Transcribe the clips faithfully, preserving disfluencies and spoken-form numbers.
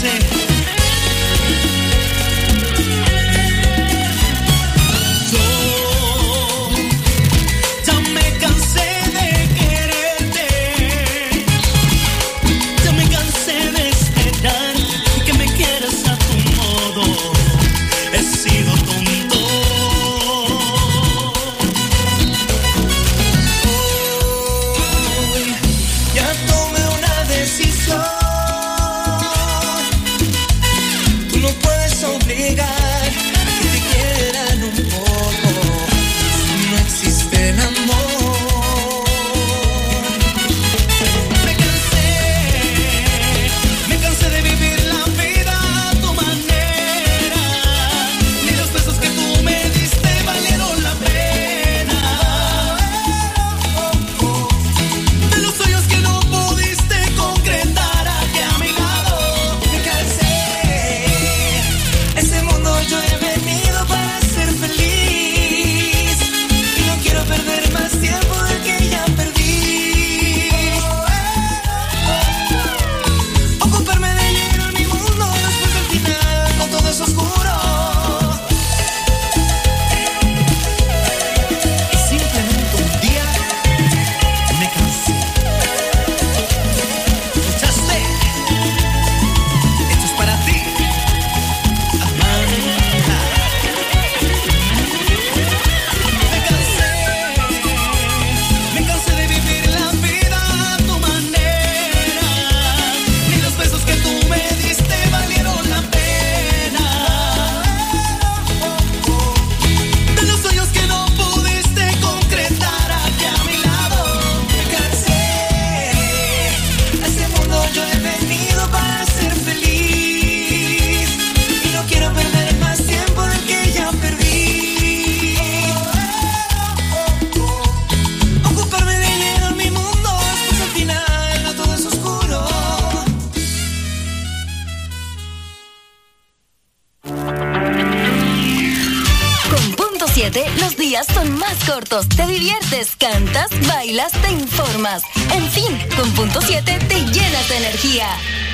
Cortos, te diviertes, cantas, bailas, te informas. En fin, con Punto siete te llenas de energía.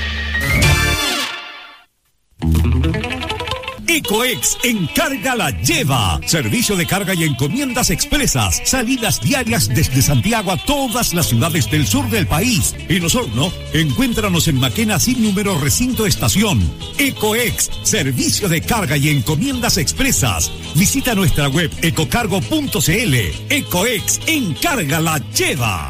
Ecoex Encarga la lleva. Servicio de carga y encomiendas expresas. Salidas diarias desde Santiago a todas las ciudades del sur del país. En Osorno, encuéntranos en Maquena sin número recinto estación. Ecoex, servicio de carga y encomiendas expresas. Visita nuestra web ecocargo punto cl. Ecoex Encarga la lleva.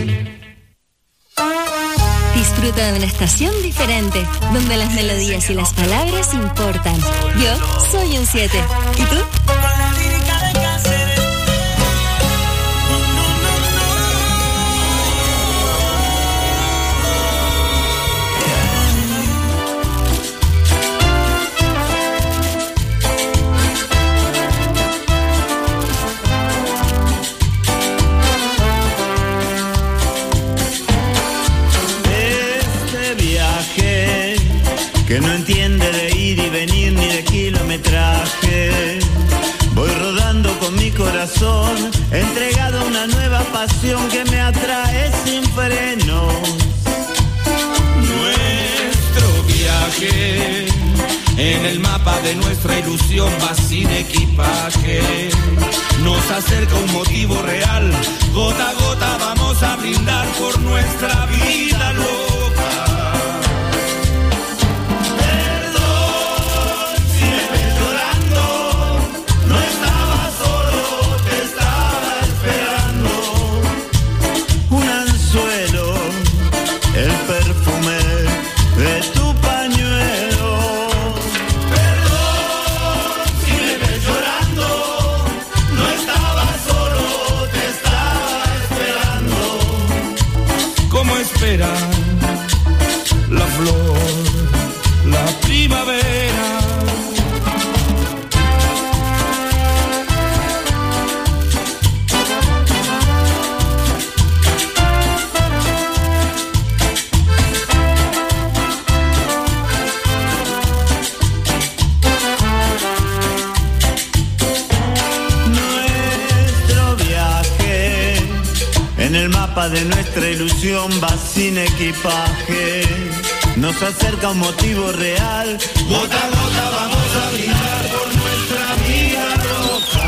Disfruta de una estación diferente, donde las melodías y las palabras importan. Yo soy un siete. ¿Y tú? Que no entiende de ir y venir ni de kilometraje. Voy rodando con mi corazón, entregado a una nueva pasión que me atrae sin frenos. Nuestro viaje en el mapa de nuestra ilusión va sin equipaje. Nos acerca un motivo real, gota a gota vamos a brindar por nuestra vida loca. La flor, la primavera. Nuestro viaje en el mapa de nuestra ilusión va sin equipaje. nos acerca un motivo real. Gota a gota vamos a brindar por nuestra amiga roja.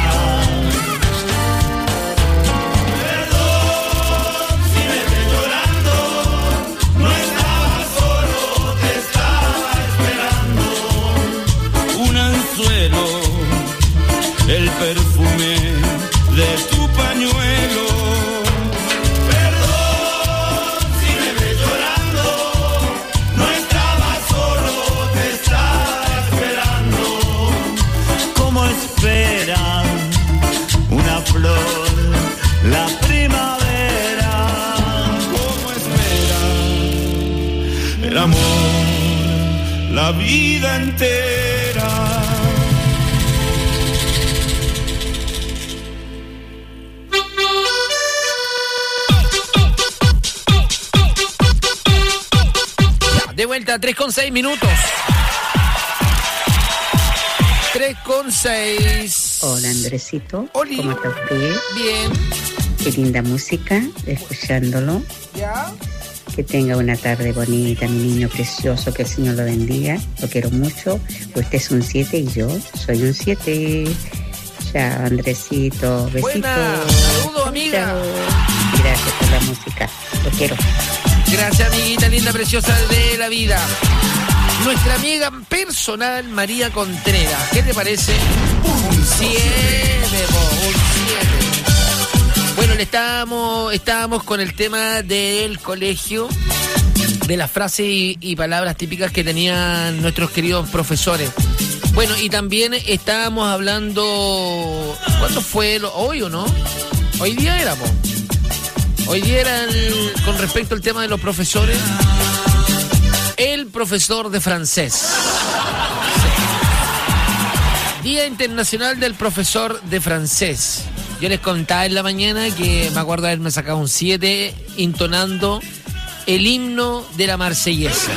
Perdón si me ves llorando, no estaba solo, te estaba esperando. Un anzuelo, el perfume de tu pañuelo. Perdón si me ves llorando, no estaba solo, te estaba esperando. Como esperan una flor la primavera. Como espera el amor la vida entera. De vuelta, tres con seis minutos. tres con seis. Hola, Andresito. Oli. ¿Cómo está usted? Bien. Qué linda música, escuchándolo. ¿Ya? Que tenga una tarde bonita, mi niño precioso, que el Señor lo bendiga. Lo quiero mucho. Usted es un siete y yo soy un siete. Chao, Andresito. Besitos. Buena. Saludos, amiga. Chao. Gracias por la música. Lo quiero. Gracias, amiguita linda, preciosa de la vida. Nuestra amiga personal, María Contreras. ¿Qué te parece? Un siete, un siete. Bueno, le estábamos, estábamos con el tema del colegio, de las frases y, y palabras típicas que tenían nuestros queridos profesores. Bueno, y también estábamos hablando... ¿Cuándo fue? ¿Hoy o no? Hoy día era, po. Hoy día era el, con respecto al tema de los profesores, el profesor de francés. Sí. Día Internacional del Profesor de Francés. Yo les contaba en la mañana que me acuerdo haberme sacado un siete entonando el himno de la Marsellesa.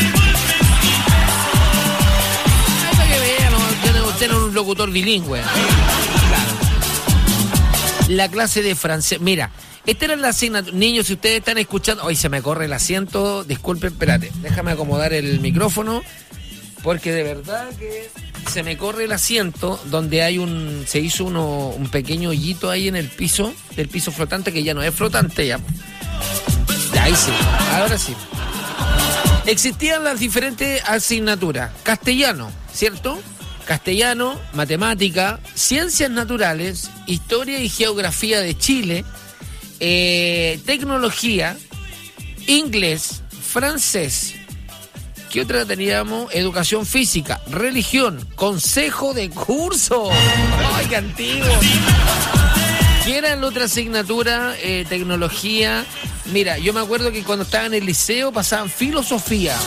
Ay, para que vean, ¿no? Usted no es un locutor bilingüe. Claro. La clase de francés. Mira. Esta era la asignatura. Niños, si ustedes están escuchando... Hoy se me corre el asiento. Disculpen, espérate. Déjame acomodar el micrófono. Porque de verdad que se me corre el asiento donde hay un... Se hizo uno, un pequeño hoyito ahí en el piso. Del piso flotante, que ya no es flotante ya. Ya, ahí sí. Ahora sí. Existían las diferentes asignaturas. Castellano, ¿cierto? Castellano, matemática, ciencias naturales, historia y geografía de Chile... Eh, tecnología, inglés, francés. ¿Qué otra teníamos? Educación física, religión, consejo de curso. ¡Ay, qué antiguo! ¿Qué era la otra asignatura? Eh, tecnología. Mira, yo me acuerdo que cuando estaba en el liceo pasaban filosofía.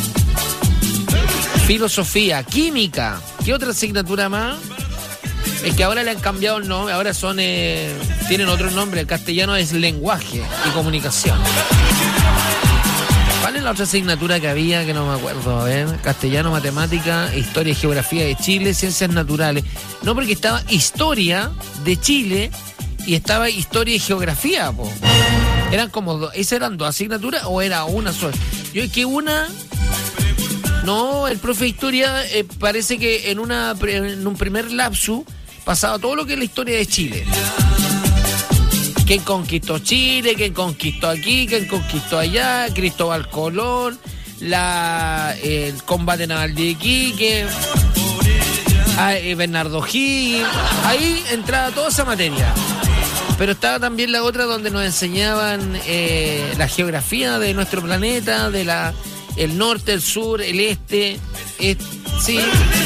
Filosofía, química. ¿Qué otra asignatura más? Es que ahora le han cambiado el nombre, ahora son eh, tienen otro nombre, el castellano es lenguaje y comunicación. ¿Cuál es la otra asignatura que había que no me acuerdo? A ver, castellano, matemática, historia y geografía de Chile, ciencias naturales. No, porque estaba historia de Chile y estaba historia y geografía, po. Eran como dos, ¿esas eran dos asignaturas o era una sola? Yo es que una... No, el profe de historia eh, parece que en, una, en un primer lapsus pasaba todo lo que es la historia de Chile. ¿Quién conquistó Chile? ¿Quién conquistó aquí? ¿Quién conquistó allá? Cristóbal Colón, la, el combate naval de Iquique, a, eh, Bernardo Higgins. Ahí entraba toda esa materia. Pero estaba también la otra donde nos enseñaban eh, la geografía de nuestro planeta, de la el norte, el sur, el este, es, sí.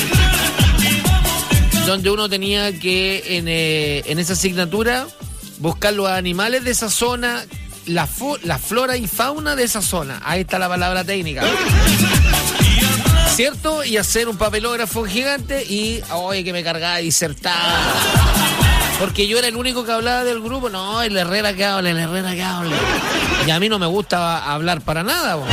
Donde uno tenía que en, eh, en esa asignatura buscar los animales de esa zona, la, fo- la flora y fauna de esa zona. Ahí está la palabra técnica. ¿Cierto? Y hacer un papelógrafo gigante y, oye, que me cargaba de disertar. Porque yo era el único que hablaba del grupo. No, el Herrera que hable, el Herrera que hable. Y a mí no me gusta hablar para nada, bo.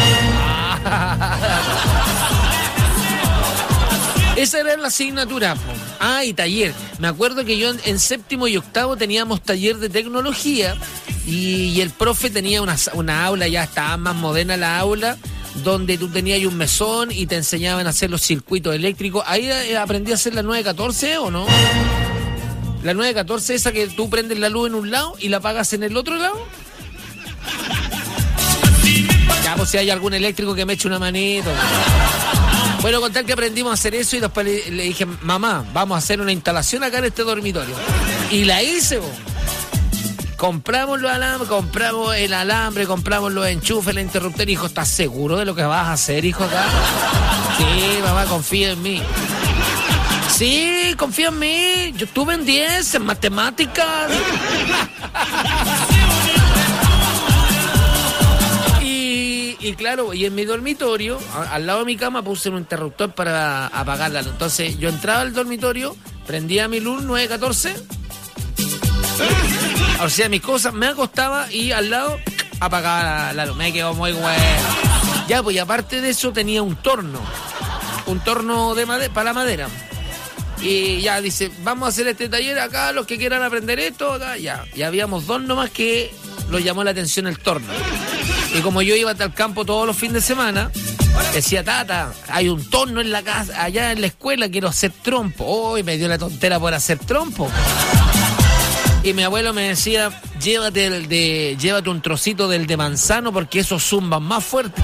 Esa era la asignatura. Ah, y taller. Me acuerdo que yo en, en séptimo y octavo teníamos taller de tecnología y, y el profe tenía una, una aula, ya estaba más moderna la aula, donde tú tenías un mesón y te enseñaban a hacer los circuitos eléctricos. ¿Ahí eh, aprendí a hacer la nueve catorce o no? La nueve catorce, esa que tú prendes la luz en un lado y la apagas en el otro lado. Ya, pues si hay algún eléctrico que me eche una manito. Bueno, con tal que aprendimos a hacer eso y después le, le dije, mamá, vamos a hacer una instalación acá en este dormitorio. Y la hice, bo. Compramos los alambres, compramos el alambre, compramos los enchufes, el interruptor. Hijo, ¿estás seguro de lo que vas a hacer, hijo, acá? Sí, mamá, confía en mí. Sí, confía en mí. Yo tuve en diez en matemáticas. y, y claro, y en mi dormitorio, a, al lado de mi cama, puse un interruptor para apagar la luz. Entonces, yo entraba al dormitorio, prendía mi luz nueve catorce. O sea, mis cosas, me acostaba y al lado apagaba la luz. Me quedó muy bueno. Ya, pues y aparte de eso tenía un torno. Un torno de madera, para la madera. Y ya dice, vamos a hacer este taller acá, los que quieran aprender esto, acá, ya. Y habíamos dos nomás que los llamó la atención el torno. Y como yo iba hasta el campo todos los fines de semana, decía, tata, hay un torno en la casa, allá en la escuela, quiero hacer trompo. Oh, y me dio la tontera por hacer trompo. Y mi abuelo me decía, llévate el de, llévate un trocito del de manzano porque esos zumban más fuerte.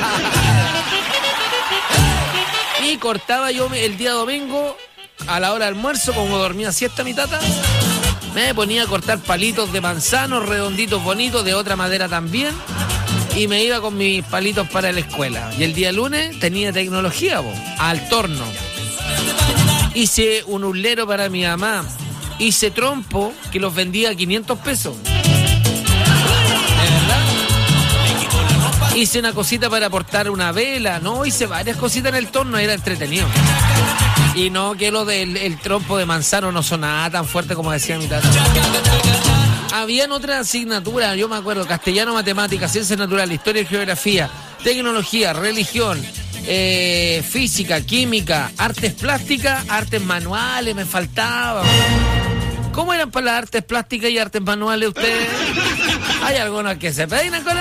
Y cortaba yo el día domingo, a la hora de almuerzo, como dormía siesta mi tata, me ponía a cortar palitos de manzano, redonditos, bonitos, de otra madera también, y me iba con mis palitos para la escuela. Y el día lunes tenía tecnología, bo, al torno. Hice un hulero para mi mamá. Hice trompo que los vendía a quinientos pesos. ¿De verdad? Hice una cosita para portar una vela. No, hice varias cositas en el torno, era entretenido. Y no, que lo del el trompo de manzano no sonaba tan fuerte como decía mi tata. Habían otras asignaturas, yo me acuerdo, castellano, matemáticas, ciencias naturales, historia y geografía, tecnología, religión, eh, física, química, artes plásticas, artes manuales, me faltaba. ¿Cómo eran para las artes plásticas y artes manuales ustedes? Hay algunos que se peinan con la...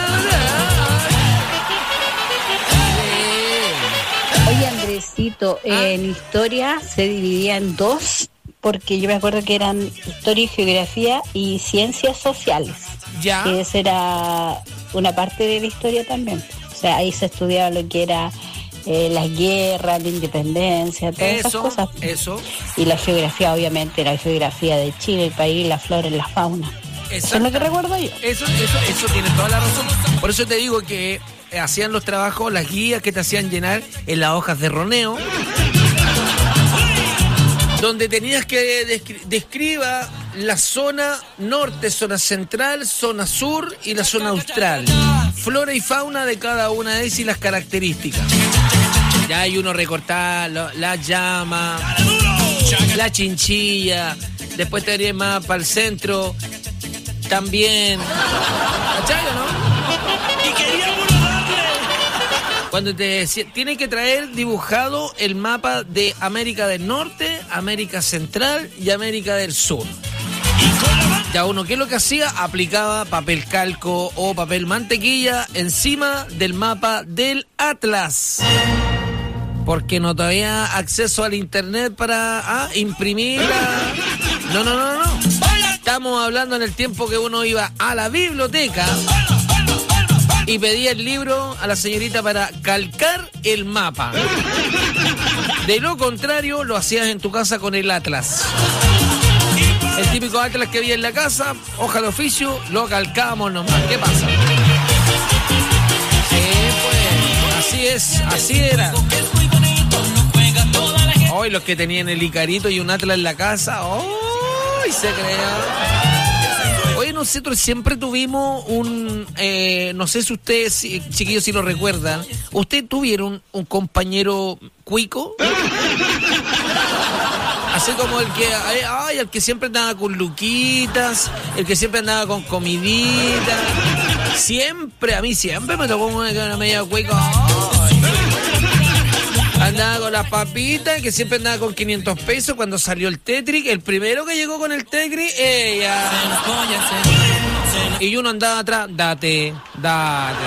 Oye, Andresito, ¿Ah? en historia se dividía en dos, porque yo me acuerdo que eran historia y geografía y ciencias sociales. Ya. Que esa era una parte de la historia también. O sea, ahí se estudiaba lo que era eh, las guerras, la independencia, todas Eso, esas cosas. eso. Y la geografía, obviamente, la geografía de Chile, el país, la flora y la fauna. Eso es lo que recuerdo yo. Eso, eso, eso tiene toda la razón. Por eso te digo que eh, hacían los trabajos, las guías que te hacían llenar en las hojas de roneo, donde tenías que descri- describa la zona norte, zona central, zona sur y la zona austral. Flora y fauna de cada una de ellas y las características. Ya hay uno recortar la, la llama, la chinchilla, después te irías más para el centro, también. ¿Cachai o no? Cuando te decía, tiene que traer dibujado el mapa de América del Norte, América Central y América del Sur. Ya uno, ¿qué es lo que hacía? Aplicaba papel calco o papel mantequilla encima del mapa del Atlas. Porque no había acceso al internet para ah, imprimirla. No, no, no, no. Estamos hablando en el tiempo que uno iba a la biblioteca y pedía el libro a la señorita para calcar el mapa. De lo contrario, lo hacías en tu casa con el Atlas. El típico Atlas que había en la casa, hoja de oficio, lo calcábamos nomás. ¿Qué pasa? Sí, pues, así es, así era. Hoy los que tenían el Icarito y un Atlas en la casa, ¡ay! Se crean. Oye, nosotros siempre tuvimos un, eh, no sé si ustedes, chiquillos, si lo recuerdan, ¿ustedes tuvieron un compañero cuico? Así como el que, ay, el que siempre andaba con luquitas, el que siempre andaba con comiditas. Siempre, a mí siempre me tocó una que era medio cuico. Ay. Andaba con las papitas, que siempre andaba con quinientos pesos cuando salió el Tetris. El primero que llegó con el Tetris, ella. Y uno andaba atrás, date, date.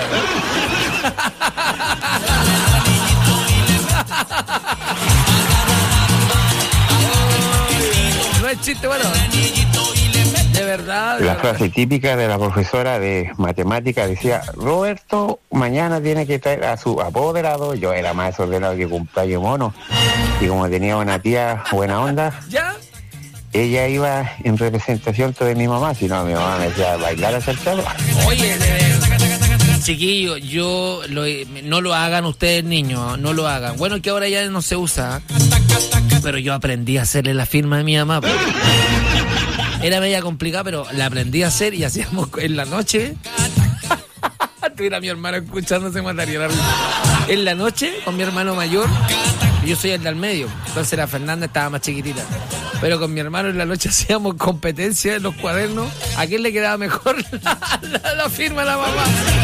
No es chiste, bueno. De verdad. De la verdad. frase típica de la profesora de matemáticas decía, Roberto mañana tiene que traer a su apoderado. Yo era más desordenado que cumpleaños mono. Y como tenía una tía buena onda, ¿ya? Ella iba en representación de mi mamá, si no mi mamá me decía bailar hacia el chavo. Oye, de... chiquillo, yo lo, no lo hagan ustedes niños, no lo hagan. Bueno, que ahora ya no se usa, pero yo aprendí a hacerle la firma de mi mamá. Pues. Era media complicada, pero la aprendí a hacer y hacíamos en la noche. Tuviera mi hermano escuchando, se mataría la risa. En la noche, con mi hermano mayor, yo soy el del medio, entonces la Fernanda estaba más chiquitita. Pero con mi hermano en la noche hacíamos competencia en los cuadernos. ¿A quién le quedaba mejor la, la, la firma de la mamá?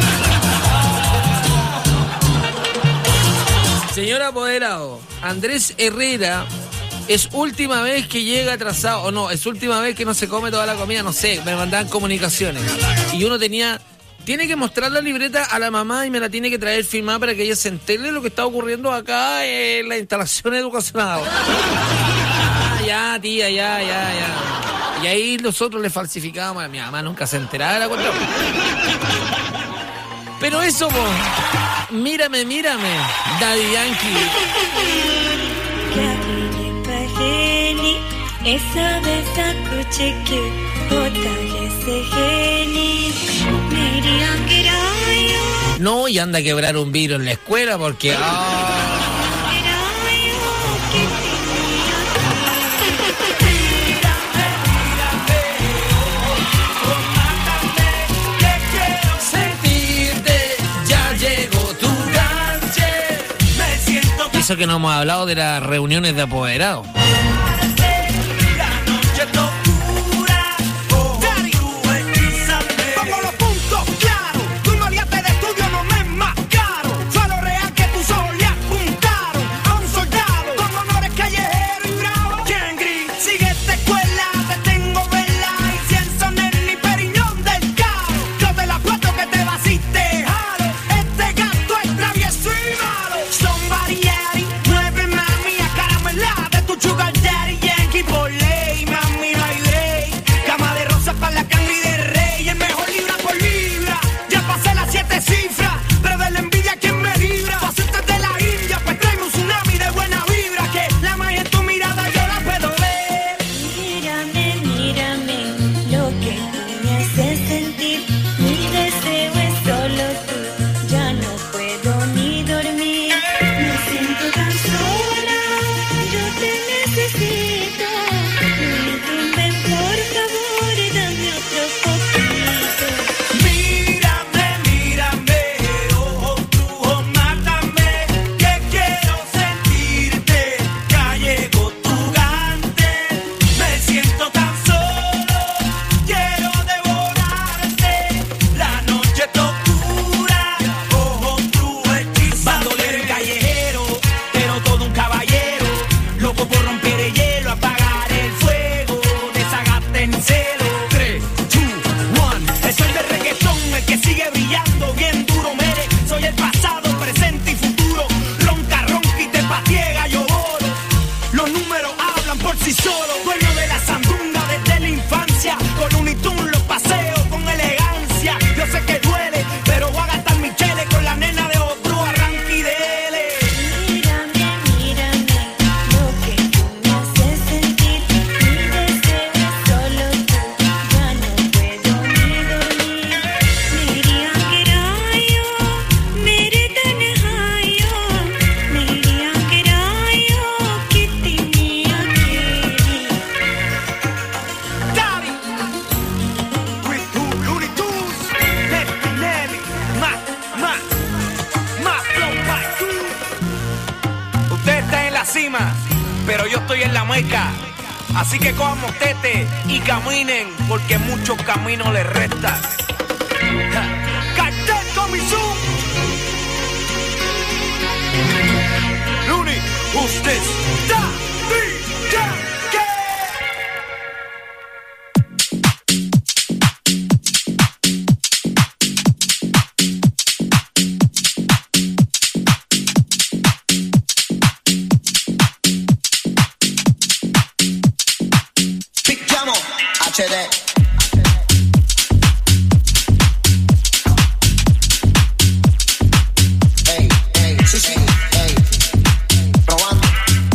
Señor apoderado, Andrés Herrera, es última vez que llega atrasado, o no, es última vez que no se come toda la comida, no sé, me mandaban comunicaciones. Y uno tenía, tiene que mostrar la libreta a la mamá y me la tiene que traer firmada para que ella se entere de lo que está ocurriendo acá en la instalación educacional. Ah, ya, tía, ya, ya, ya. Y ahí nosotros le falsificábamos, a mi mamá nunca se enteraba de la cuestión. Pero eso, po, mírame, mírame, Daddy Yankee. No, y anda a quebrar un vidrio en la escuela porque... Oh. Eso que no hemos hablado de las reuniones de apoderados. Pero yo estoy en la meca, así que cojan motete y caminen, porque muchos caminos les restan. Cartel Comisión. Looney, who's this? Daddy Yankee. H D. Ey, ey, sí, sí, ey. Probando.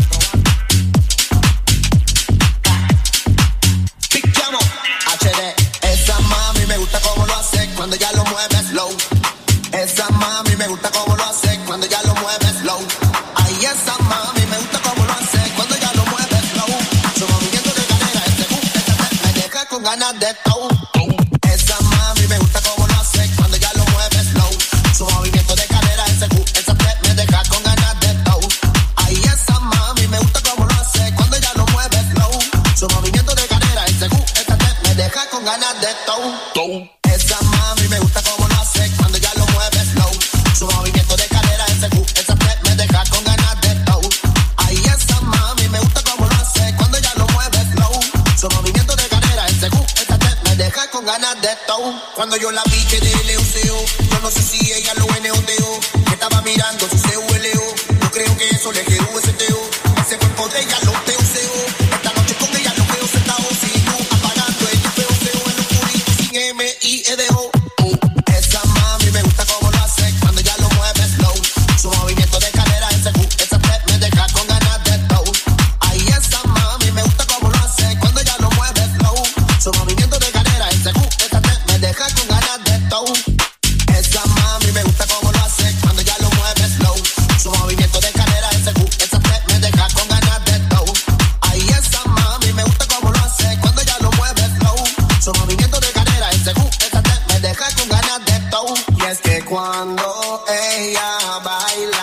Pichamos. H D. Esa mami me gusta como lo hace cuando ya lo mueve slow. Esa mami me gusta como lo hace cuando ya lo mueve slow. Ay, esa mami me gusta como lo hace cuando ya lo mueve slow. Su movimiento de cadera, ese boom, ese step me deja con ganas de tow. Esa mami me gusta como lo hace cuando ya lo mueve slow. Su movimiento de cadera, ese boom, ese step me deja con ganas de tow. Ay, esa mami me gusta como lo hace cuando ya lo mueve slow. Su movimiento de cadera, ese boom, ese step me deja con ganas de tow. Esa mami me gusta como lo hace cuando ya lo mueve slow. Su movimiento de cadera, ese boom, ese step me deja con ganas de tow. Ay, esa mami me gusta como lo hace cuando ya lo mueve slow. Su movimiento de cadera, ese boom, ese step me deja con ganas de tow. Cuando yo la vi que de leuseo, yo no sé si ella lo eneoteó. Me estaba mirando su C U L O. Yo creo que eso le quedó ese teo. Ese cuerpo de ella lo teuseo. Esta noche con ella lo veo sentado sin luz, apagando el feuseo en los puritos sin M I E D O. Esa mami me gusta como lo hace cuando ya lo mueve slow. Su movimiento de cadera, ese boom, ese step me deja con ganas de tow. Ay, esa mami me gusta como lo hace cuando ya lo mueve slow. Su movimiento de cadera, ese boom, ese step me deja con ganas de tow. Esa mami me gusta como lo hace cuando ya lo mueve slow. Su movimiento de cadera, ese boom, ese step me deja con ganas de tow. Ay, esa mami me gusta como lo hace cuando ya lo mueve slow. Su movimiento de cadera, ese boom, ese step me deja con ganas de tow. Y es que cuando ella baila,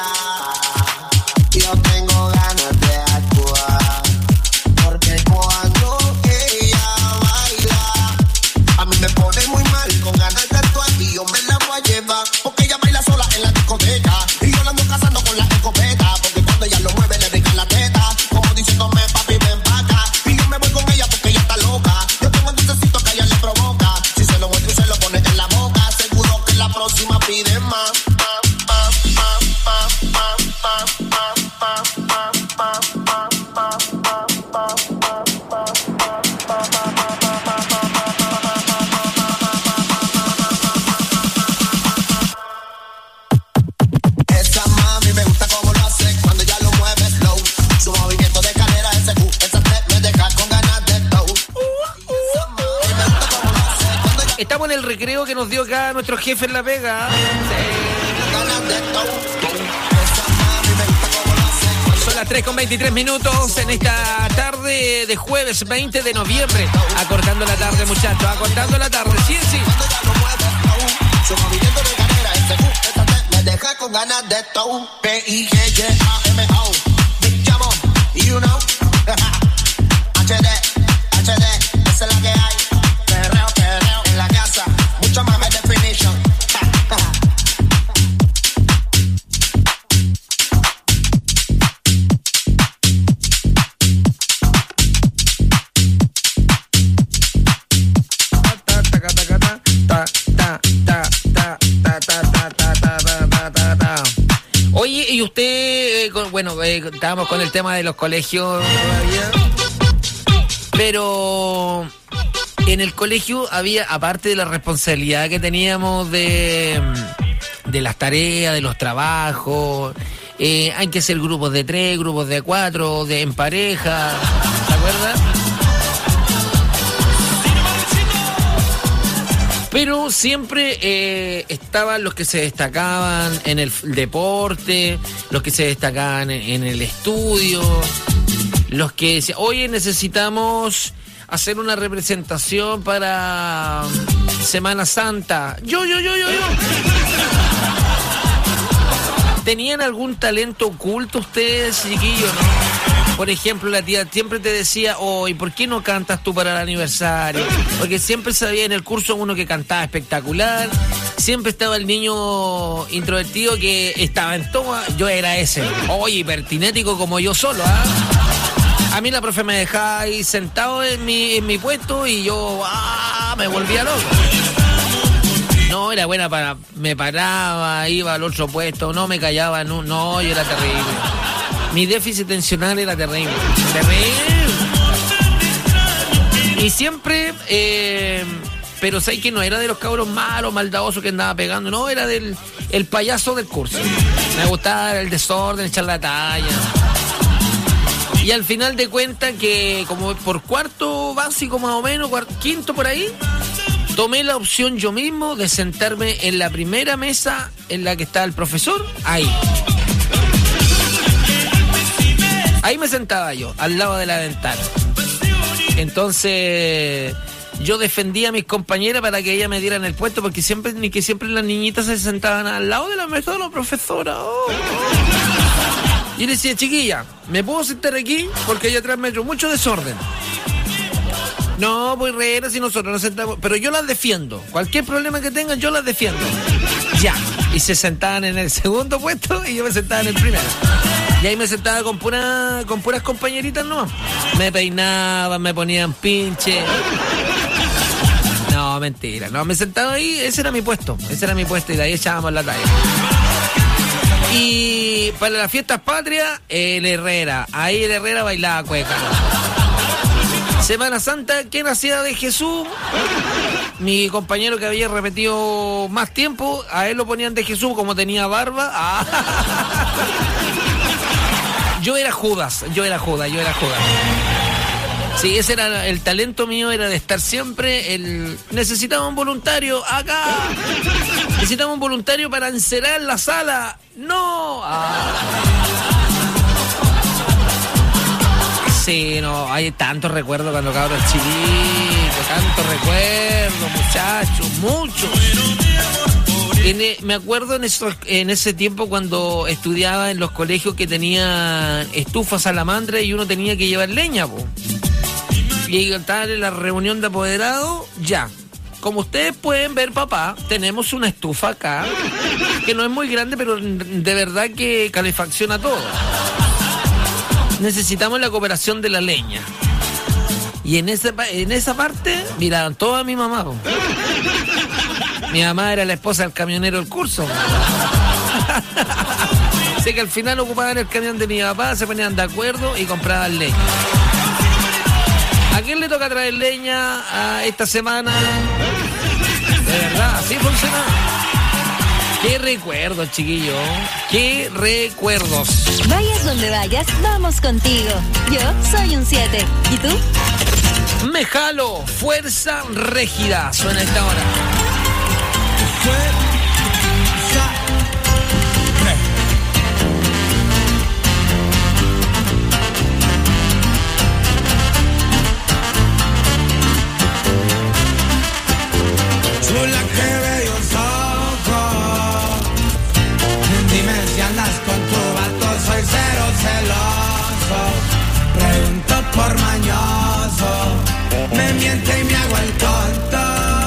yo tengo ganas de actuar. Porque cuando ella baila, a mí me pone muy mal, con ganas de actuar. Y yo me la voy a llevar, porque ella baila sola en la discoteca. Y yo la ando cazando con la escopeta, porque cuando ella lo mueve le brinca la teta, como diciéndome papi ven pa' acá. Y yo me voy con ella porque ella está loca. Yo tengo el dulcecito que a ella le provoca. Si se lo muestro y se lo pone en la boca, seguro que la próxima pide más. Esa mami me gusta como lo hace cuando ya lo mueve slow. Su movimiento de cadera, ese boom, ese step me deja con ganas de tow. Esa mami me gusta como lo hace cuando ya Estamos en el recreo que nos dio acá nuestro jefe en La Vega. con ganas de tow. Esa mami me gusta como lo hace cuando Son las tres con veintitrés minutos en esta tarde de jueves veinte de noviembre. Acortando la tarde, muchachos, acortando la tarde. Sí, sí. ya lo mueve slow. Su movimiento de cadera, ese boom, ese step me deja con ganas de tow. P I G G A M O. Big Jamo, you know. H D, H D, esa es la que hay. Perreo, perreo en la casa. Mucho más high definition. Oye, y usted, eh, con- bueno, eh, estábamos con el tema de los colegios todavía, pero en el colegio había, aparte de la responsabilidad que teníamos de, de las tareas, de los trabajos, eh, hay que hacer grupos de tres, grupos de cuatro, de en pareja, ¿se acuerdan? Pero siempre eh, estaban los que se destacaban en el f- deporte, los que se destacaban en, en el estudio, los que decían, oye, necesitamos hacer una representación para Semana Santa. Yo, yo, yo, yo, yo. ¿Tenían algún talento oculto ustedes, chiquillos, no? Por ejemplo, la tía siempre te decía, oh, ¿y por qué no cantas tú para el aniversario? Porque siempre sabía en el curso uno que cantaba espectacular, siempre estaba el niño introvertido que estaba en toma, yo era ese, oye, hipertinético como yo solo, ¿ah? A mí la profe me dejaba ahí sentado en mi, en mi puesto y yo, ah, me volvía loco. No, era buena para, me paraba, iba al otro puesto, no me callaba, no, no, yo era terrible. Mi déficit atencional era terrible. Terrible. Y siempre, eh, pero sé que no era de los cabros malos, maldadosos que andaba pegando, no, era del el payaso del curso. Me gustaba el desorden, echar la talla. Y al final de cuentas que como por cuarto básico más o menos, cuarto, quinto por ahí, tomé la opción yo mismo de sentarme en la primera mesa en la que estaba el profesor, ahí. Ahí me sentaba yo, al lado de la ventana. Entonces yo defendía a mis compañeras para que ellas me dieran el puesto, porque siempre, ni que siempre las niñitas se sentaban al lado de la mesa de la profesora. Oh. Y le decía, chiquilla, ¿me puedo sentar aquí? Porque allá atrás me ha hecho mucho desorden. No, pues reera si nosotros nos sentamos. Pero yo las defiendo. Cualquier problema que tengan, yo las defiendo. Ya. Y se sentaban en el segundo puesto y yo me sentaba en el primero. Y ahí me sentaba con pura, con puras compañeritas nomás. Me peinaban, me ponían pinche. No, mentira. No, me sentaba ahí, ese era mi puesto. Ese era mi puesto y de ahí echábamos la talla. Y para las fiestas patrias, el Herrera. Ahí el Herrera bailaba cueca. Semana Santa, ¿quién hacía de Jesús? Mi compañero que había repetido más tiempo, a él lo ponían de Jesús como tenía barba. Ah. Yo era Judas, yo era Judas, yo era Judas. Sí, ese era el talento mío, era de estar siempre el... Necesitaba un voluntario acá. Necesitaba un voluntario para encerar la sala. No. Ah. Sí, no, hay tantos recuerdos cuando cabros chiquitos, tantos recuerdos, muchachos, muchos. En, me acuerdo en, eso, en ese tiempo cuando estudiaba en los colegios que tenían estufas salamandra y uno tenía que llevar leña, po. Y tal en la reunión de apoderados, ya. Como ustedes pueden ver, papá, tenemos una estufa acá, que no es muy grande, pero de verdad que calefacciona todo. Necesitamos la cooperación de la leña. Y en esa, en esa parte, miraban toda mi mamá, po. Mi mamá era la esposa del camionero del curso. Sé que al final ocupaban el camión de mi papá, se ponían de acuerdo y compraban leña. ¿A quién le toca traer leña a esta semana? De verdad, así funciona. Qué recuerdos, chiquillos. Qué recuerdos. Vayas donde vayas, vamos contigo. Yo soy un siete. ¿Y tú? Me jalo, fuerza rígida. Suena esta hora. Chula, qué bellos ojos. Dime si andas con tu vato, soy cero celoso. Pregunto por mañoso, me miente y me hago el tonto.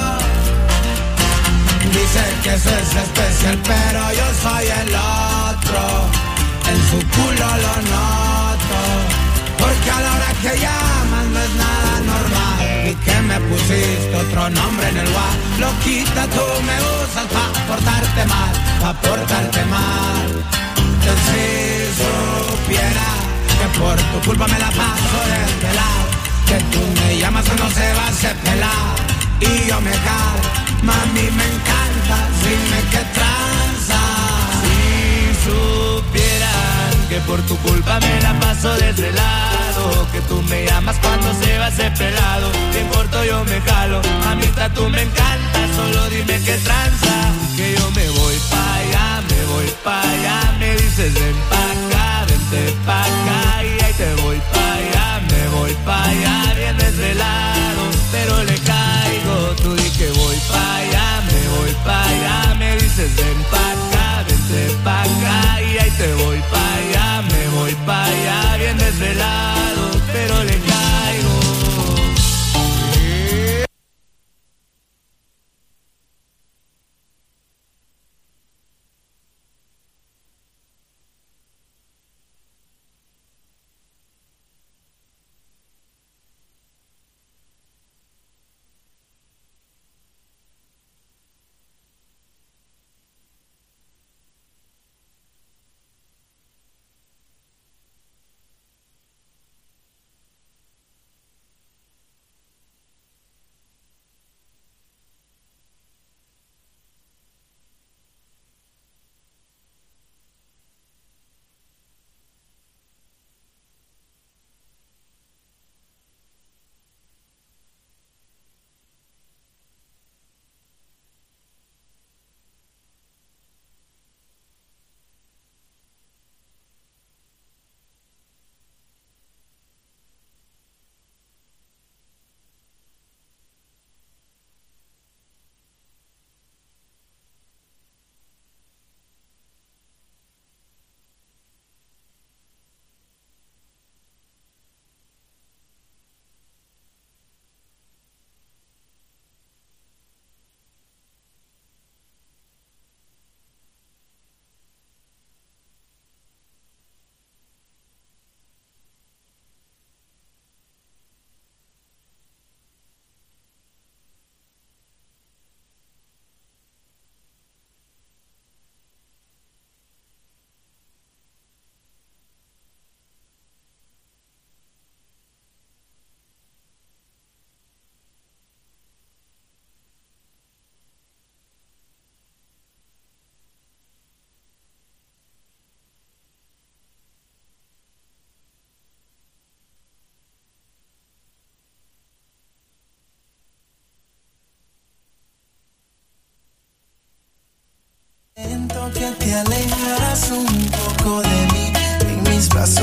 Dice que eso es especial, pero yo soy el otro. En su culo lo noto, porque a la hora que llaman no es nada normal. Y que me pusiste otro nombre en el WhatsApp. Loquita, tú me usas pa' portarte mal, pa' portarte mal. Que si supiera que por tu culpa me la paso desde lado, que tú me llamas cuando se va a hacer pelado y yo me cago. Mami, me encanta, dime qué tranza. Si supieran que por tu culpa me la paso desde lado, que tú me llamas cuando se va a hacer pelado, bien corto yo me jalo. Mamita, tú me encanta, solo dime qué tranza. Que yo me voy pa' allá, me voy pa' allá. Me dices ven pa' acá, vente pa' acá. Y ahí te voy pa' allá, me voy pa' allá. Bien desvelado, pero le caigo. Tú di que voy pa' allá, me voy pa' allá. Me dices ven pa' acá, vente pa' acá. Y ahí te voy pa' allá, me voy pa' allá. Bien desvelado, pero le caigo.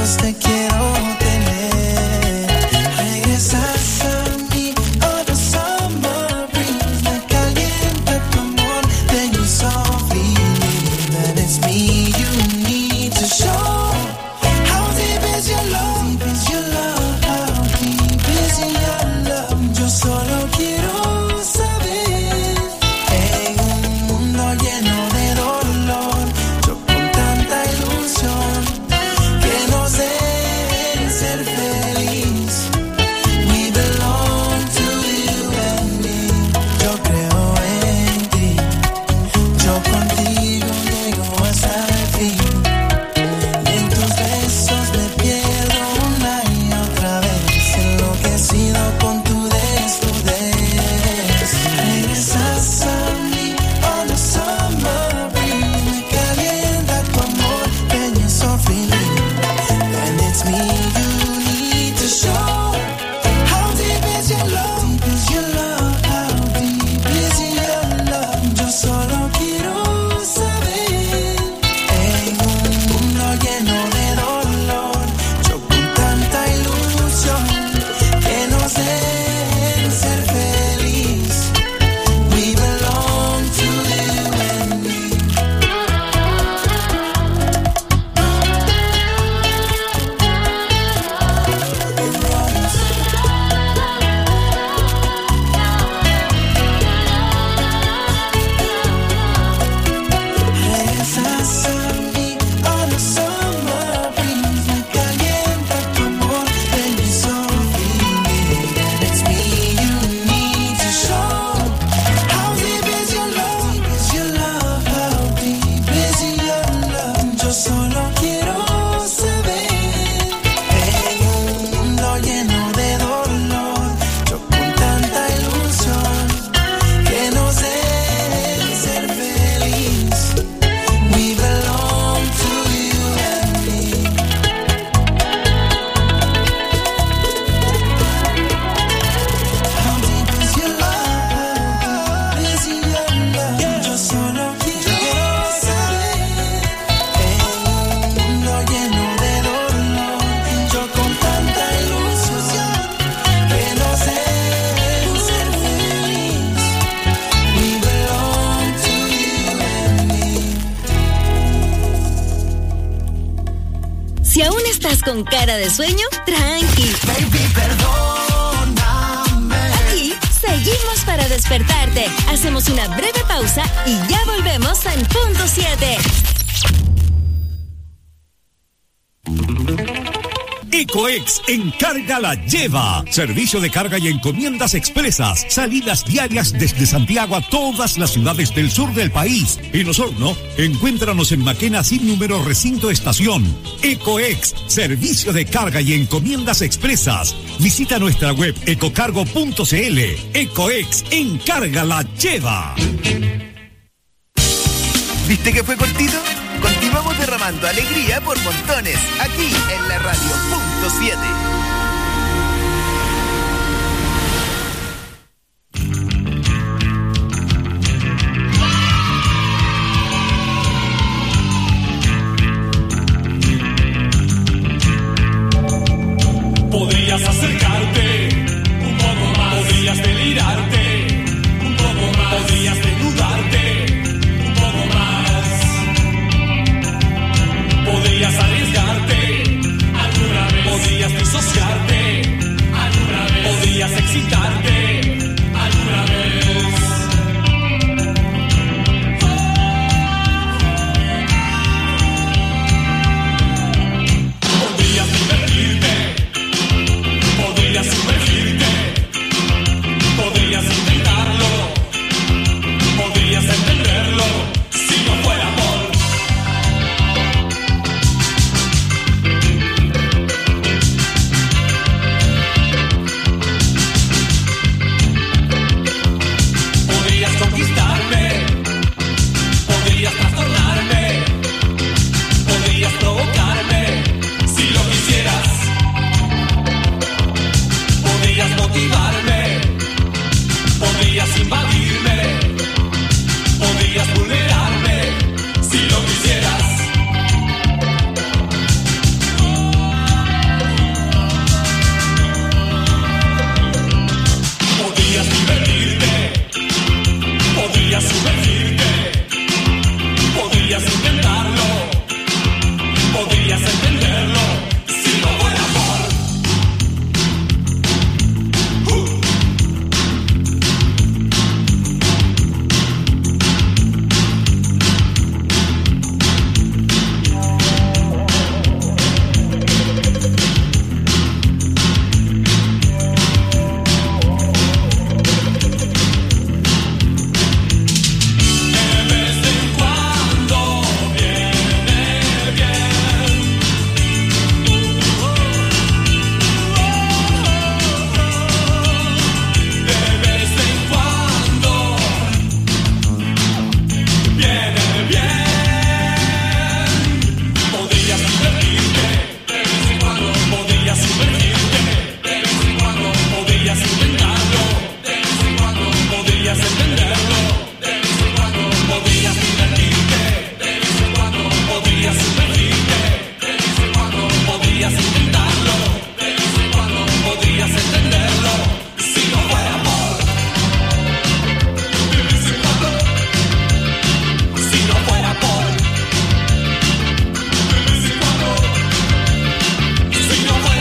más te quiero tener. Regresas a mí, oh the summer breeze, me calienta tu amor, then you softly leave, and it's me you need to show. How deep is your love? Deep is your love? How deep is your love? Yo solo quiero saber, en un mundo lleno de dolor, yo con tanta ilusión que no sé ser feliz. We belong to you and me. Yo creo en ti, yo contigo llego hasta el fin. Y en tus besos me pierdo una y otra vez, enloquecido con tu desnudez. Regresas a mí, oh the summer breeze, me calienta tu amor, can you softly leave, and it's me you need to show. How deep is your love? Deep is your love? How deep is your love? Yo solo quiero saber, en un mundo lleno de dolor, yo con tanta ilusión que no sé ser feliz. We belong to you and me. Regresas a mí, oh the summer breeze, me calienta tu amor, then you softly leave, and it's me you need to show. How deep is your love? Deep is your love? How deep is your love? Yo solo quiero saber, en un mundo lleno de dolor, yo con tanta ilusión que no sé ser feliz. We belong to you and me. How deep is your love? How deep is your love? Yo solo quiero saber, en un mundo lleno de dolor, yo con tanta ilusión que no sé ser feliz. We belong to you and me. Si aún estás con cara de sueño, tranqui. Baby, perdóname. Aquí seguimos para despertarte. Hacemos una breve pausa y ya volvemos en punto siete. Ecoex Encarga la Lleva. Servicio de carga y encomiendas expresas. Salidas diarias desde Santiago a todas las ciudades del sur del país. En Osorno, encuéntranos en Maquena sin número recinto estación. Ecoex, servicio de carga y encomiendas expresas. Visita nuestra web ecocargo punto cl. Ecoex Encarga la Lleva. ¿Viste que fue cortito? Continuamos derramando alegría por montones, aquí en la radio punto siete. Podrías acercarte un poco más, podrías delirarte un poco más, podrías desnudarte un poco más, podrías arriesgarte alguna vez, podrías disociarte alguna vez, podrías excitarte alguna vez. Podrías divertirte, podrías sumergirte, podrías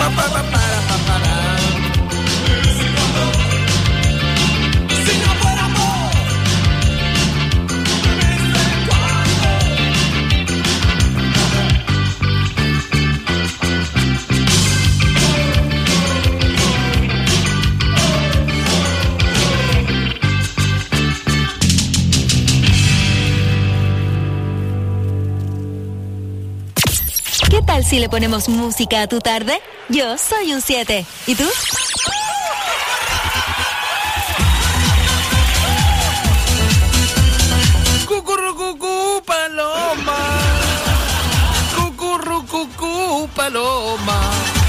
pa, pa, pa, para, pa, para. ¿Qué tal si le ponemos música a tu tarde? Yo soy un siete. ¿Y tú? Cucurrucucú, paloma. Cucurrucucú, paloma.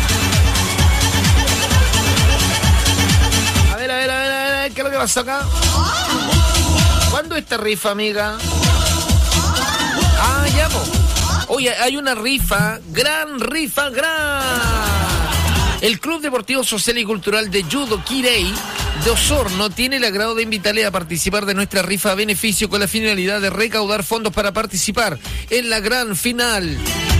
A ver, a ver, a ver, a ver, ¿qué es lo que pasó acá? ¿Cuándo esta rifa, amiga? Ah, ya, po. Oye, hay una rifa, gran rifa, gran. El Club Deportivo Social y Cultural de Judo Kirei de Osorno tiene el agrado de invitarle a participar de nuestra rifa a beneficio con la finalidad de recaudar fondos para participar en la gran final.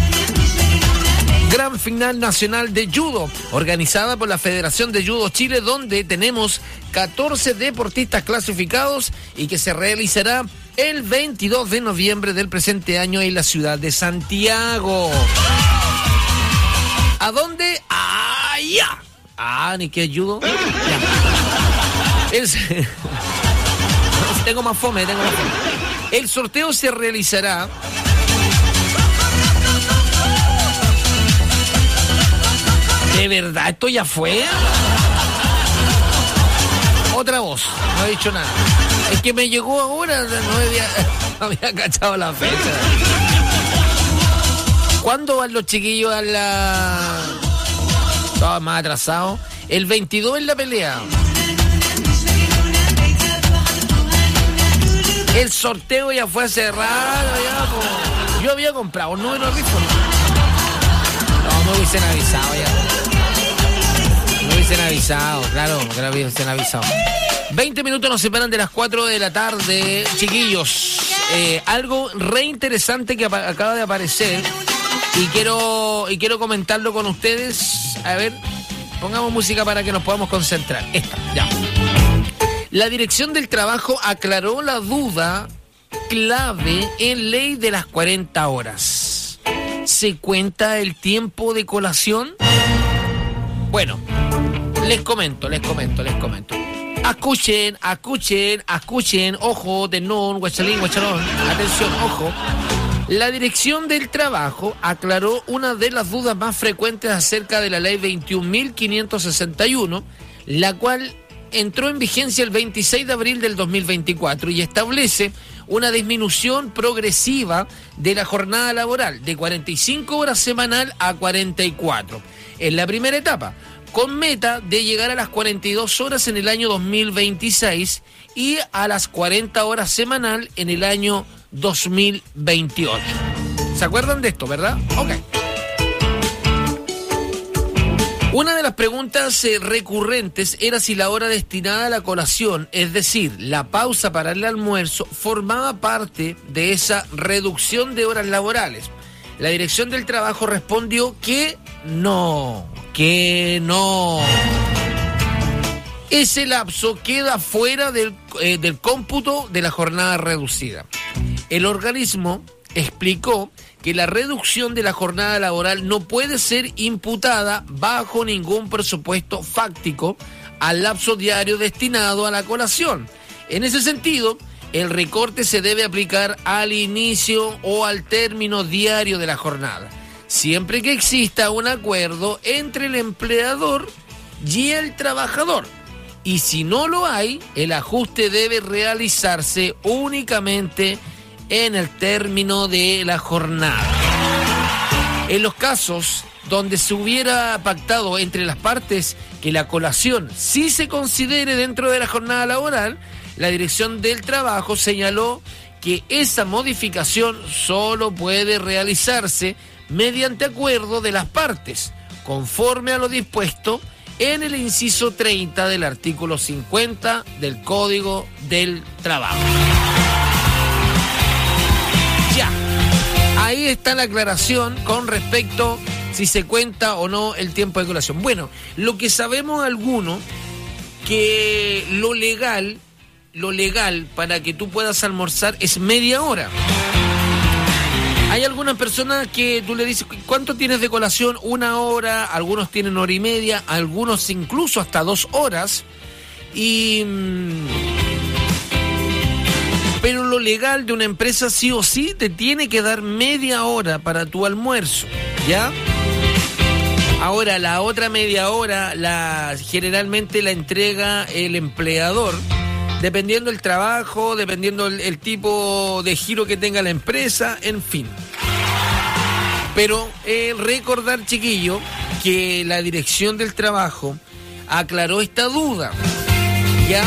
Gran final nacional de judo, organizada por la Federación de Judo Chile, donde tenemos catorce deportistas clasificados y que se realizará el veintidós de noviembre del presente año en la ciudad de Santiago. ¿A dónde? ¡Allá! Ah, ni qué judo. Ya. El... tengo más fome, tengo más fome. El sorteo se realizará ¿de verdad esto ya fue? Otra voz, no he dicho nada. Es que me llegó ahora, no había, no había cachado la fecha. ¿Cuándo van los chiquillos a la...? Estaba más atrasado. El veintidós en la pelea. El sorteo ya fue cerrado, ya, po. Yo había comprado un número rico. No, me hubiesen avisado ya. Me hubiesen avisado, claro, que me hubiesen avisado. veinte minutos nos separan de las cuatro de la tarde, chiquillos. Eh, algo re interesante que apa- acaba de aparecer y quiero y quiero comentarlo con ustedes. A ver, pongamos música para que nos podamos concentrar. Esta, ya. La Dirección del Trabajo aclaró la duda clave en ley de las cuarenta horas. ¿Se cuenta el tiempo de colación? Bueno, les comento, les comento, les comento. Escuchen, escuchen, escuchen, ojo, tenón, guachalín, guachalón, atención, ojo. La Dirección del Trabajo aclaró una de las dudas más frecuentes acerca de la ley veintiún mil quinientos sesenta y uno, la cual entró en vigencia el veintiséis de abril del dos mil veinticuatro y establece una disminución progresiva de la jornada laboral de cuarenta y cinco horas semanal a cuarenta y cuatro. En la primera etapa, con meta de llegar a las cuarenta y dos horas en el año dos mil veintiséis y a las cuarenta horas semanal en el año dos mil veintiocho. ¿Se acuerdan de esto, verdad? Ok. Una de las preguntas eh, recurrentes era si la hora destinada a la colación, es decir, la pausa para el almuerzo, formaba parte de esa reducción de horas laborales. La Dirección del Trabajo respondió que no, que no. Ese lapso queda fuera del, eh, del cómputo de la jornada reducida. El organismo explicó que la reducción de la jornada laboral no puede ser imputada bajo ningún presupuesto fáctico al lapso diario destinado a la colación. En ese sentido, el recorte se debe aplicar al inicio o al término diario de la jornada, siempre que exista un acuerdo entre el empleador y el trabajador. Y si no lo hay, el ajuste debe realizarse únicamente en el término de la jornada. En los casos donde se hubiera pactado entre las partes que la colación sí se considere dentro de la jornada laboral, la Dirección del Trabajo señaló que esa modificación solo puede realizarse mediante acuerdo de las partes, conforme a lo dispuesto en el inciso treinta del artículo cincuenta del Código del Trabajo. Ya, ahí está la aclaración con respecto si se cuenta o no el tiempo de colación. Bueno, lo que sabemos algunos, que lo legal, lo legal para que tú puedas almorzar es media hora. Hay algunas personas que tú le dices, ¿cuánto tienes de colación? Una hora, algunos tienen hora y media, algunos incluso hasta dos horas. Y... pero lo legal de una empresa sí o sí te tiene que dar media hora para tu almuerzo, ¿ya? Ahora, la otra media hora la generalmente la entrega el empleador, dependiendo del trabajo, dependiendo el, el tipo de giro que tenga la empresa, en fin. Pero eh, recordar, chiquillo, que la dirección del trabajo aclaró esta duda, ¿ya?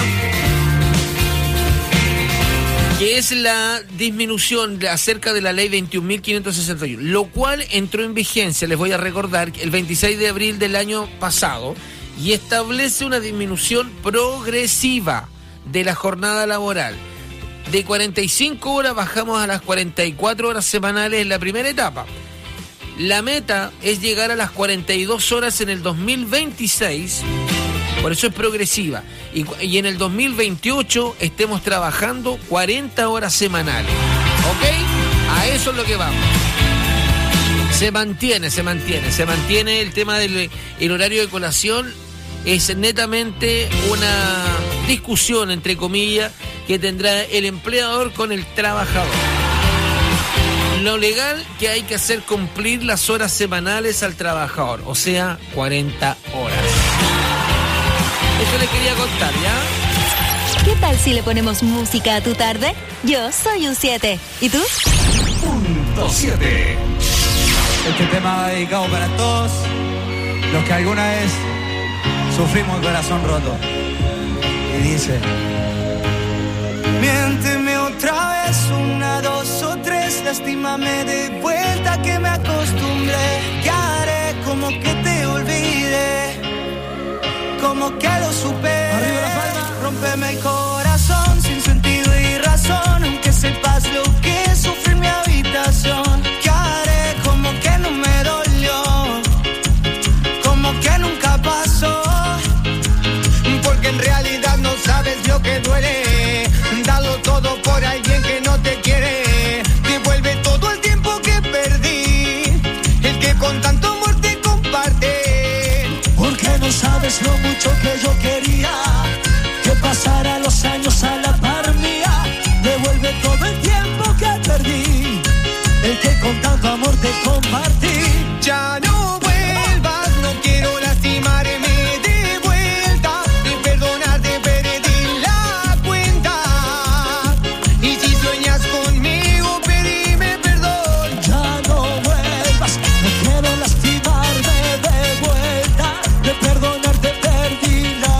Que es la disminución de, acerca de la ley veintiún mil quinientos sesenta y uno, lo cual entró en vigencia, les voy a recordar, el veintiséis de abril del año pasado, y establece una disminución progresiva de la jornada laboral. De cuarenta y cinco horas bajamos a las cuarenta y cuatro horas semanales en la primera etapa. La meta es llegar a las cuarenta y dos horas en el dos mil veintiséis, por eso es progresiva. Y, y en el dos mil veintiocho estemos trabajando cuarenta horas semanales. ¿Ok? A eso es lo que vamos. Se mantiene, se mantiene, se mantiene el tema del el horario de colación. Es netamente una discusión, entre comillas, que tendrá el empleador con el trabajador. Lo legal que hay que hacer cumplir las horas semanales al trabajador, o sea, cuarenta horas. Eso les quería contar, ¿ya? ¿Qué tal si le ponemos música a tu tarde? Yo soy un siete. ¿Y tú? Punto siete. Este tema va dedicado para todos los que alguna vez sufrimos el corazón roto. Y dice: miénteme otra vez, una, dos o tres, lastímame de vuelta que me acostumbré. ¿Qué haré? Como que te olvidé, como que lo supe. Arriba la palma. Rómpeme el corazón sin sentido y razón, aunque sepas lo que sufrí en mi habitación. ¿Qué haré? Como que no me dolió, como que nunca pasó, porque en realidad no sabes lo que duele. Dalo todo por alguien que no te quiere. Devuelve todo el tiempo que perdí, el que con tanto amor te comparte. Porque no sabes lo mucho que yo quería que pasara los años a la par mía. Devuelve todo el tiempo que perdí, el que con tanto amor te compartí. Ya no vuelvas, no quiero lastimarme de vuelta, de perdonarte perdí la cuenta. Y si sueñas conmigo, pedime perdón. Ya no vuelvas, no quiero lastimarme de vuelta, de perdonarte perdí la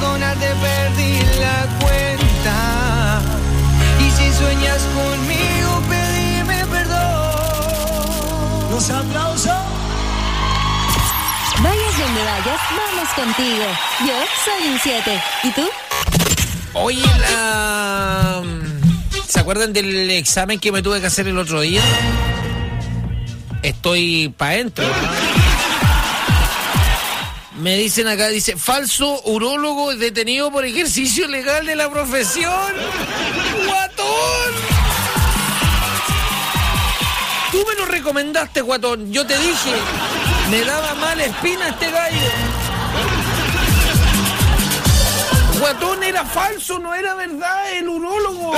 perdonarte perdí la cuenta. Y si sueñas conmigo, pedime perdón. Los aplausos. Vayas donde vayas, vamos contigo. Yo soy un siete. ¿Y tú? Oye, la... ¿se acuerdan del examen que me tuve que hacer el otro día? Estoy pa' dentro. Me dicen acá, dice, falso urólogo detenido por ejercicio ilegal de la profesión. ¡Guatón! Tú me lo recomendaste, guatón. Yo te dije, me daba mala espina este gallo. Guatón, era falso, no era verdad, el urólogo.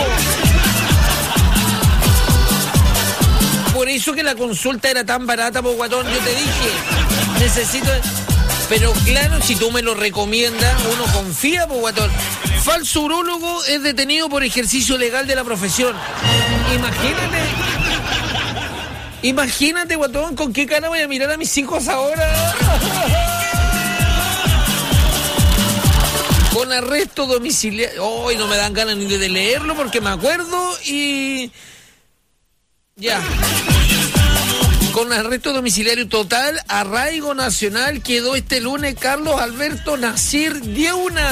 Por eso que la consulta era tan barata, pues, guatón, yo te dije, necesito... Pero claro, si tú me lo recomiendas, uno confía, pues, guatón. Falso urólogo es detenido por ejercicio legal de la profesión. Imagínate. Imagínate, guatón, con qué cara voy a mirar a mis hijos ahora. Con arresto domiciliario. Hoy oh, no me dan ganas ni de leerlo porque me acuerdo y... Ya. Con arresto domiciliario total, arraigo nacional, quedó este lunes Carlos Alberto Nasir Dieuna.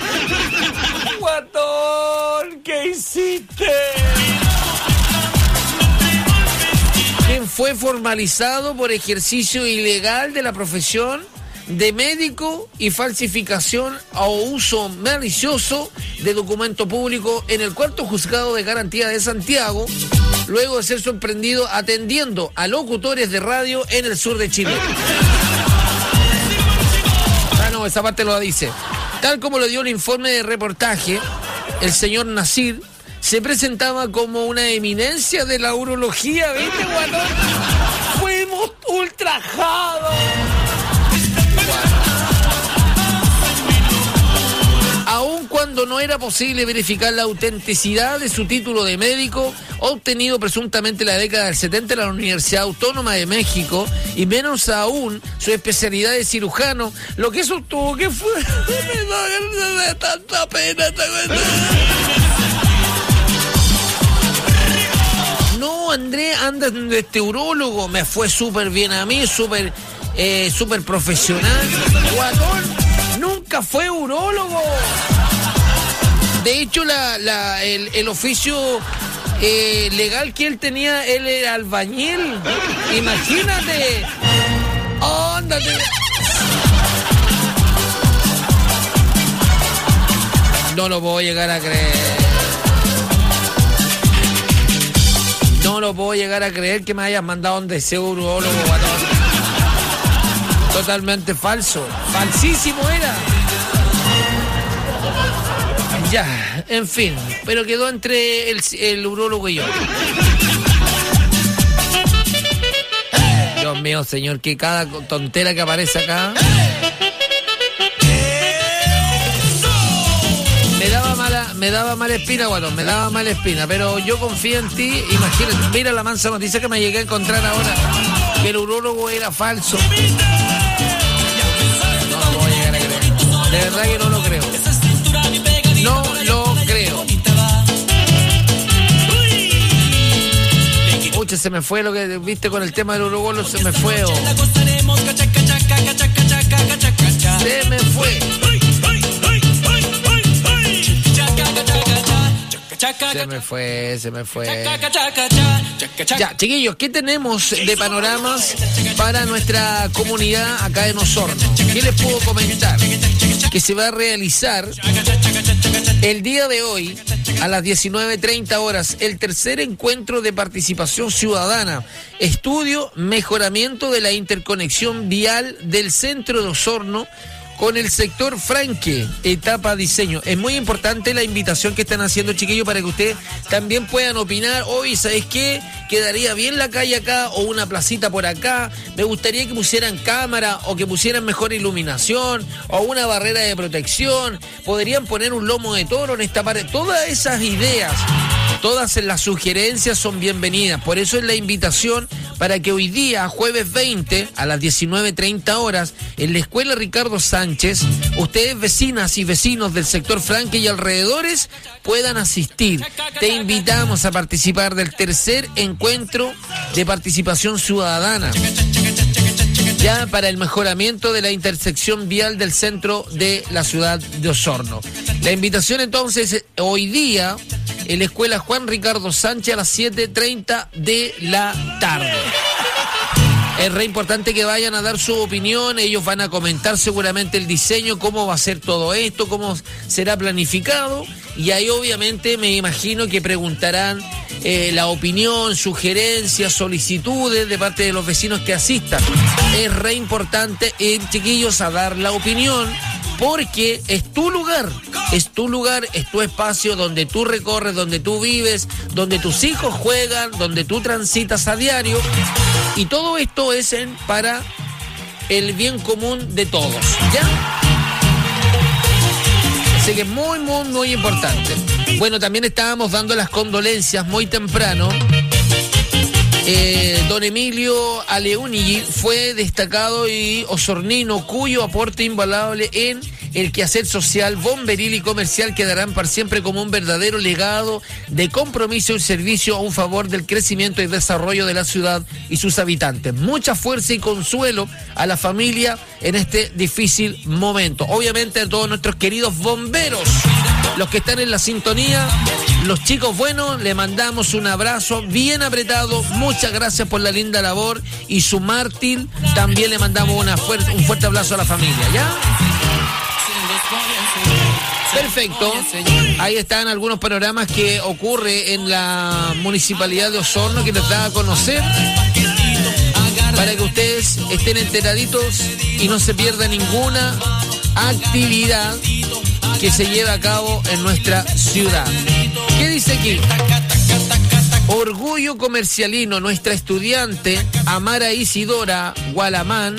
Guatón, ¿qué hiciste? Quien fue formalizado por ejercicio ilegal de la profesión de médico y falsificación o uso malicioso de documento público en el cuarto juzgado de garantía de Santiago, luego de ser sorprendido atendiendo a locutores de radio en el sur de Chile. Ah, no, esa parte lo dice. Tal como lo dio el informe de reportaje, el señor Nasir se presentaba como una eminencia de la urología, ¿viste, guatón? Fuimos ultrajados. Aun cuando no era posible verificar la autenticidad de su título de médico, obtenido presuntamente en la década del setenta en la Universidad Autónoma de México, y menos aún su especialidad de cirujano, lo que eso tuvo que fue... Me da tanta pena. No, Andrés, anda de este urólogo, me fue súper bien a mí, súper eh, súper profesional. Guatón, nunca fue urólogo. De hecho, la, la, el, el oficio eh, legal que él tenía, él era albañil. Imagínate. Ándate. No lo puedo llegar a creer. No lo puedo llegar a creer que me hayas mandado donde sea urólogo, guatón. Totalmente falso. Falsísimo era. Ya, en fin. Pero quedó entre el, el urólogo y yo. Dios mío, señor, que cada tontera que aparece acá... Me daba mala, me daba mala espina, guatón, me daba mala espina, pero yo confío en ti, imagínate, mira la mansa noticia que me llegué a encontrar ahora, que el urólogo era falso. No lo voy a llegar a creer, de verdad que no lo creo. No lo creo. Uy, se me fue lo que viste con el tema del urólogo, se me fue. Oh. Se me fue. Se me fue, se me fue. Ya, chiquillos, ¿qué tenemos de panoramas para nuestra comunidad acá en Osorno? ¿Qué les puedo comentar? Que se va a realizar el día de hoy a las diecinueve treinta horas el tercer encuentro de participación ciudadana, estudio, mejoramiento de la interconexión vial del centro de Osorno con el sector Franque, etapa diseño. Es muy importante la invitación que están haciendo, chiquillos, para que ustedes también puedan opinar. Hoy, ¿sabes qué? Quedaría bien la calle acá o una placita por acá. Me gustaría que pusieran cámara o que pusieran mejor iluminación o una barrera de protección. Podrían poner un lomo de toro en esta pared. Todas esas ideas, Todas las sugerencias son bienvenidas. Por eso es la invitación para que hoy día, jueves veinte, a las diecinueve treinta horas, en la Escuela Ricardo Sánchez, ustedes vecinas y vecinos del sector Franque y alrededores puedan asistir. Te invitamos a participar del tercer encuentro de participación ciudadana, ya para el mejoramiento de la intersección vial del centro de la ciudad de Osorno. La invitación entonces hoy día en la Escuela Juan Ricardo Sánchez a las siete treinta de la tarde. Es re importante que vayan a dar su opinión, ellos van a comentar seguramente el diseño, cómo va a ser todo esto, cómo será planificado, y ahí obviamente me imagino que preguntarán eh, la opinión, sugerencias, solicitudes de parte de los vecinos que asistan. Es re importante ir, chiquillos, a dar la opinión, porque es tu lugar, es tu lugar, es tu espacio donde tú recorres, donde tú vives, donde tus hijos juegan, donde tú transitas a diario, y todo esto es en, para el bien común de todos, ¿ya? Así que muy, muy, muy importante. Bueno, también estábamos dando las condolencias muy temprano. Eh, don Emilio Aleunigi fue destacado y osornino cuyo aporte invaluable en el quehacer social, bomberil y comercial quedarán para siempre como un verdadero legado de compromiso y servicio a un favor del crecimiento y desarrollo de la ciudad y sus habitantes. Mucha fuerza y consuelo a la familia en este difícil momento. Obviamente a todos nuestros queridos bomberos, los que están en la sintonía, los chicos buenos, le mandamos un abrazo bien apretado. Muchas gracias por la linda labor, y su mártir también le mandamos una fuerte, un fuerte abrazo a la familia, ¿ya? Perfecto. Ahí están algunos panoramas que ocurre en la municipalidad de Osorno que les da a conocer, para que ustedes estén enteraditos y no se pierda ninguna actividad que se lleva a cabo en nuestra ciudad. ¿Qué dice aquí? Orgullo comercialino, nuestra estudiante Amara Isidora Gualamán.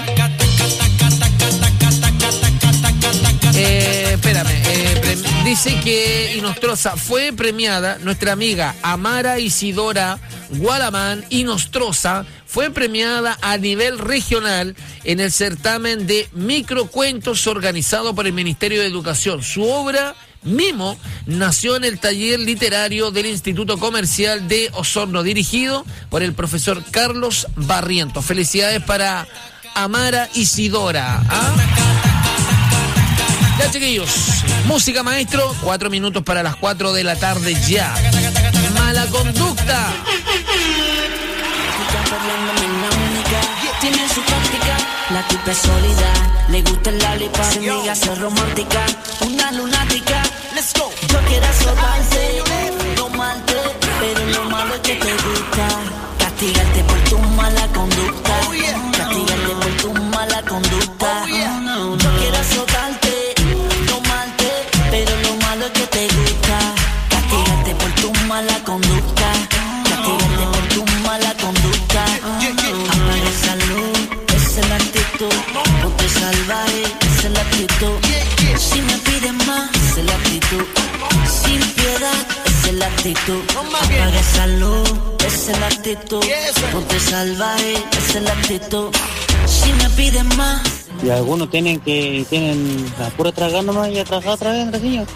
Eh, espérame, eh, pre- dice que Inostroza fue premiada, nuestra amiga Amara Isidora Gualamán Inostroza fue premiada a nivel regional en el certamen de microcuentos organizado por el Ministerio de Educación. Su obra Mimo nació en el taller literario del Instituto Comercial de Osorno, dirigido por el profesor Carlos Barrientos. Felicidades para Amara Isidora, ¿ah? Ya, chiquillos, música, maestro, cuatro minutos para las cuatro de la tarde ya. Mala conducta. Tiene su táctica, la tipa es sólida, le gusta el lollipop, se niega a ser romántica, una lunática. Let's go. Yo quiero azotarte, tomarte, pero lo malo es que te gusta castigarte por tu mala conducta, castigarte por tu mala conducta. Yo quiero azotarte, tomarte, pero lo malo es que te gusta castigarte por tu mala conducta, castigarte por tu mala conducta. Apaga esa luz, esa es la actitud, ponte salvaje, esa es la actitud. Si me piden más, esa es la actitud. Sin piedad, esa es la actitud. Apaga esa luz, esa es la actitud. Ponte salvaje, esa es la actitud. Si me piden más. Y algunos tienen que, tienen la pura tragar nomás y a trabajar otra vez, Andresillo.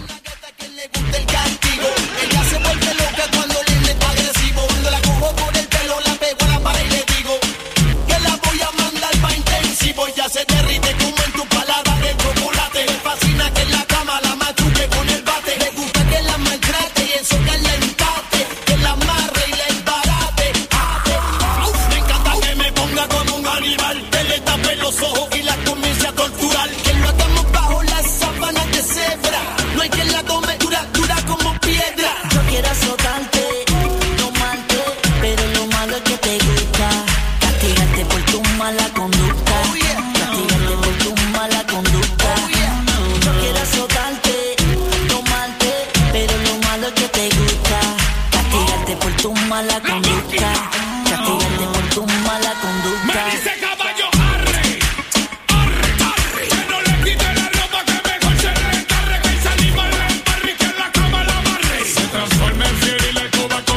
Ella se vuelve loca cuando le meto agresivo. Cuando la cojo por el pelo, la pego a la pared y le digo que la voy a mandar pa' intensivo. Ya se derrite como en tu paladar el chocolate. Le fascina que en la cama la machuque con el bate. Le gusta que la maltrate y eso que le empate, que la amarre y le embarate. Me encanta que me ponga como un animal, que le tape los ojos y la comience a torturar. Que lo atamos bajo las sábanas de cebra. No hay quien la tome dura, dura como piedra. Yo quiero azotarte, tomarte, pero lo malo es que te gusta castigarte por tu mala conducta, castigarte por tu mala conducta. Yo quiero azotarte, tomarte, pero lo malo es que te gusta castigarte por tu mala conducta, castigarte por tu mala conducta. Me dice caballo, arre, arre, arre, que no le quite la ropa, que mejor se le encarre, que ese animal le embarre y que en la cama la amarre. Se transforma en fiel y le coba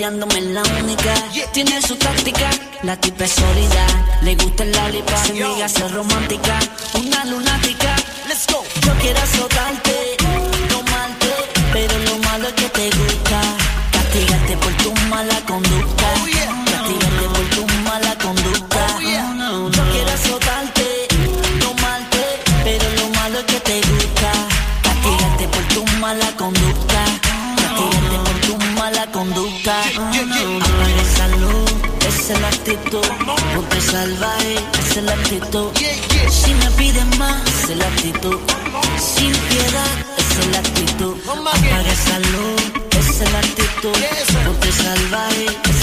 rodeándome la única. Tiene su táctica, la tipa es sólida. Le gusta el lollipop, se niega a ser romántica. Una lunática, let's go. Yo quiero azotarte, tomarte, pero lo malo es que te gusta. Castigarte por tu mala conducta. Castigarte por tu mala conducta. Yo quiero azotarte, tomarte, pero lo malo es que te gusta. Castigarte por tu mala conducta. Castigarte por tu mala conducta. Apaga esa luz, esa es la actitud. Ponte salvaje, esa es la actitud. Si me piden más, esa es la actitud. Sin piedad, esa es la actitud. Apaga esa luz, esa es la actitud. Ponte salvaje.